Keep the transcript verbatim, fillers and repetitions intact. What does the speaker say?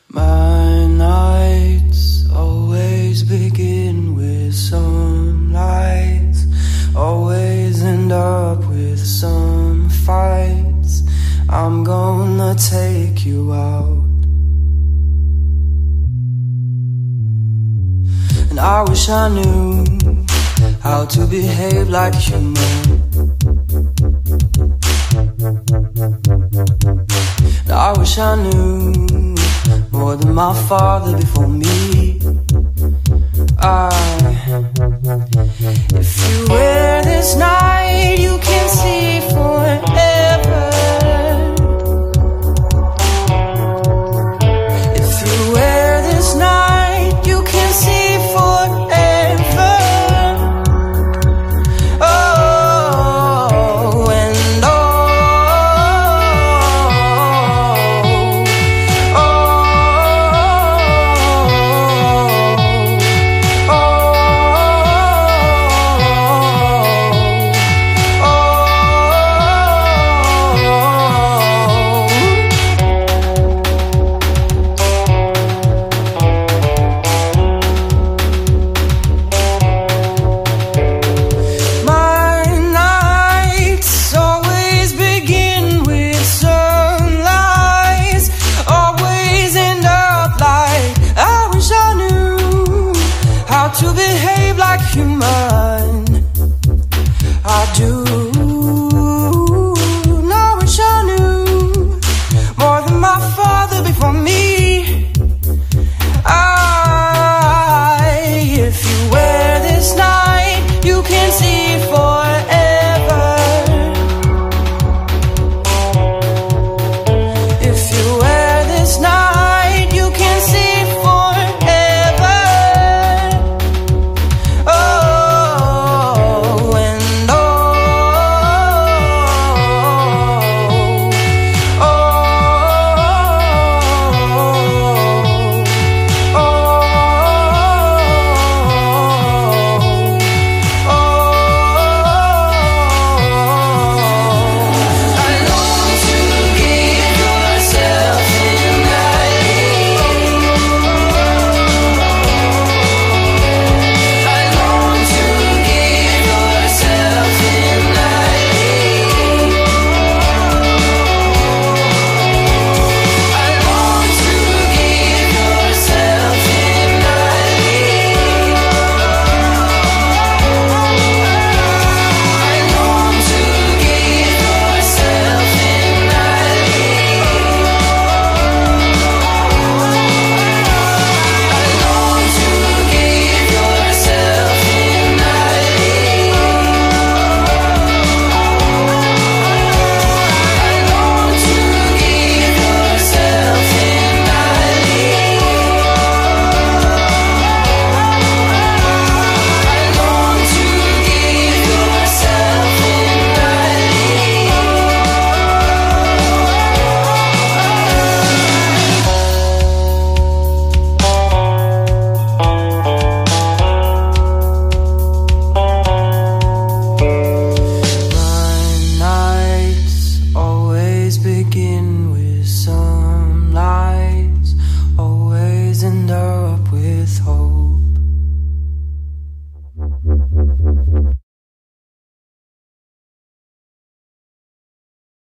My nights always begin with some lights, always end up with some fights. I'm gonna take you out. And I wish I knew how to behave like a human. And I wish I knew more than my father before me. I